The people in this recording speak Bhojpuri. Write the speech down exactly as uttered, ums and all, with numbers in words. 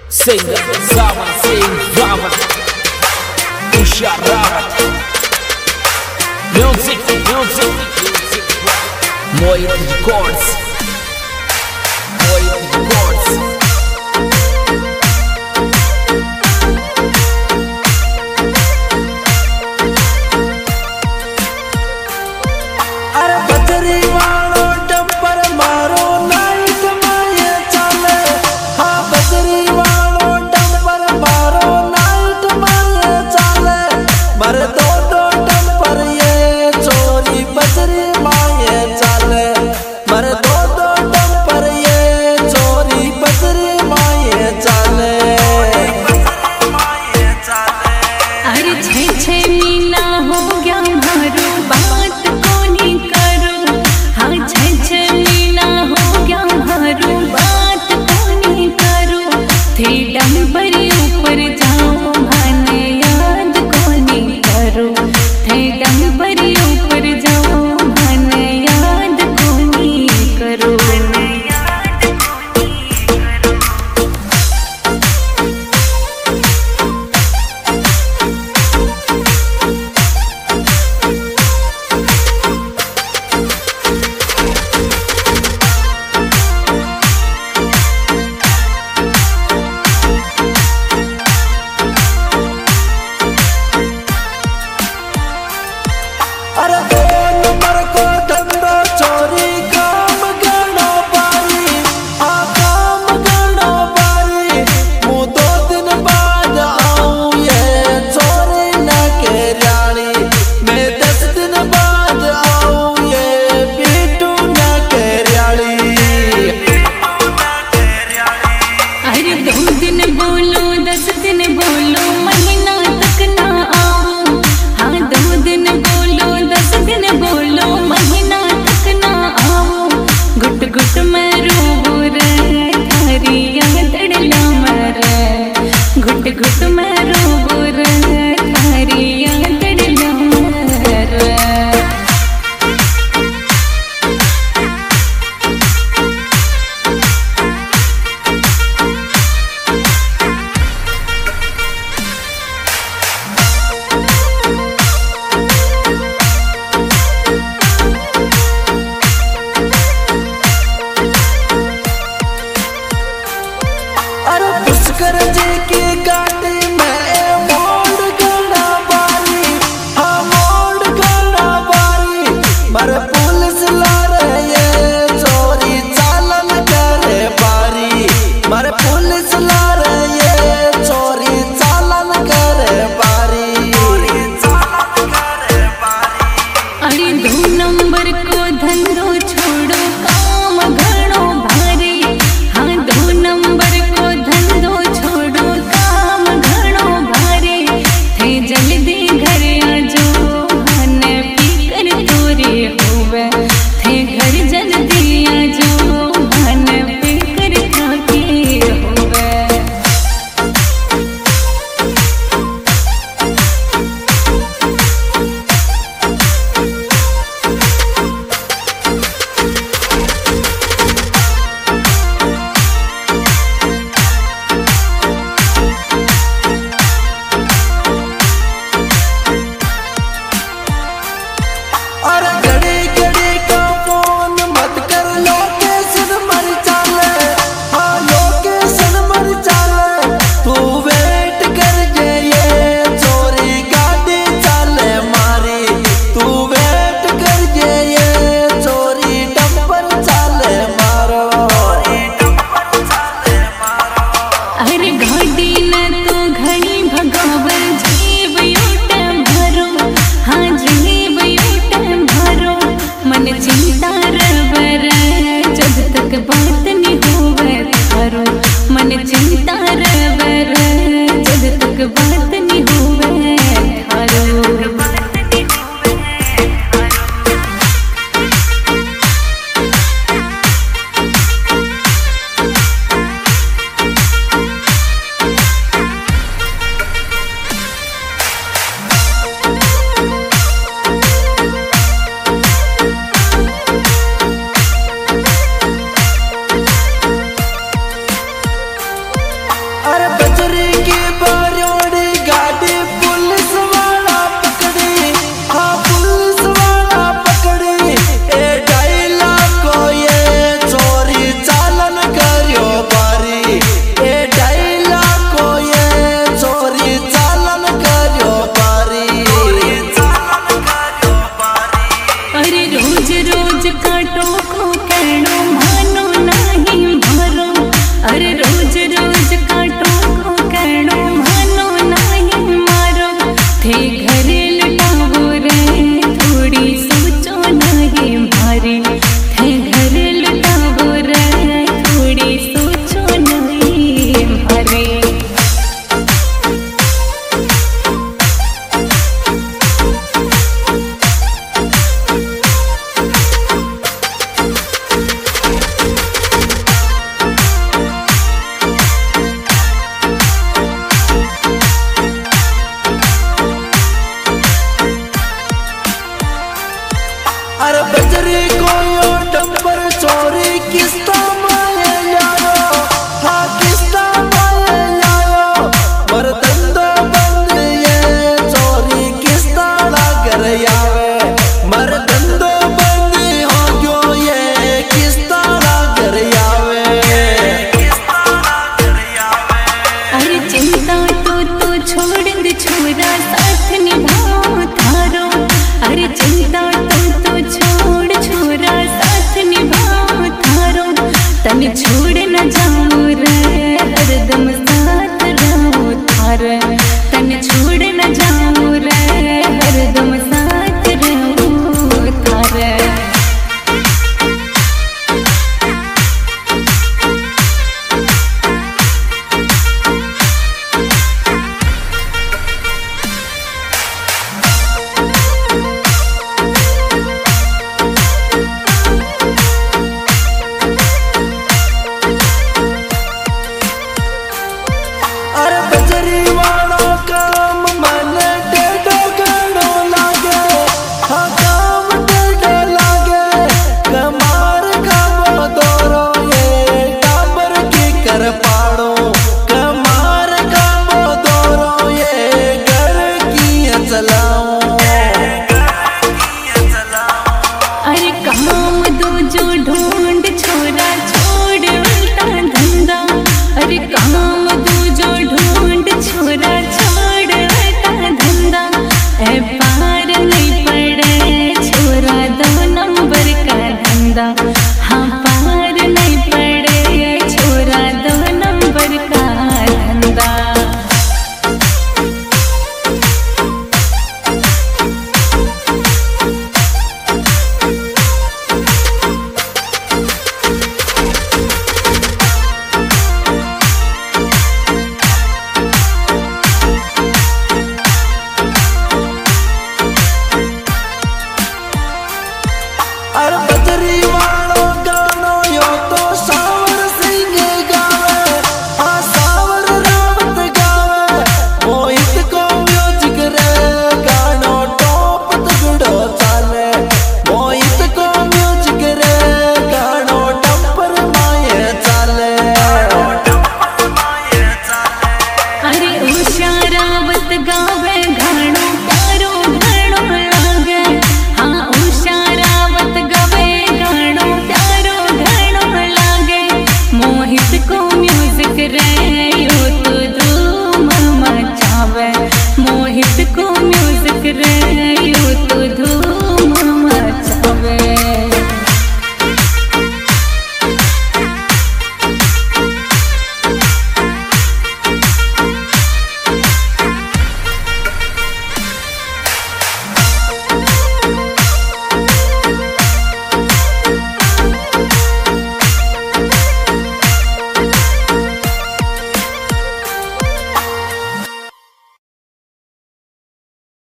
Singer Zaman Singh Raman Usha Raman Music, music, music Moit Records Moit Records अरे बजरी वालो डंपर मारो नाइट में ये चले। हाँ बजरी वालो डंपर मारो नाइट में ये चले। मर दो दो डंपर ये चोरी बजरी में ये चले। मर दो दो डंपर ये चोरी बजरी में ये चले। अरे छे छे मीना हो गया मारो बात कोनी करो। हाँ छे छे मीना हो गया मारो बात कोनी करो। थे डंबर ऊपर जाओ माने याद कोनी करो। थे डंबर ऊपर जाओ माने याद कोनी करो। अरे दो नंबर को धंधो चोरी काम गणो पारी। हाँ काम गणो पारी। मुँह दो दिन बाद आऊँ ये चोरी न केरियाली। मैं दस दिन बाद आऊँ ये पीटू न केरियाली। अरे दो दिन बोलो दस दिन बोलो महीना तक ना आओ। हाँ दो दिन बोलो दस दिन बोलो महीना तक ना आओ। गुट गुट मैं रो रे थारी तड़ला मरे। गुट गुट मैं रो रे थारी तड़ला मरे। अरे पुष्कर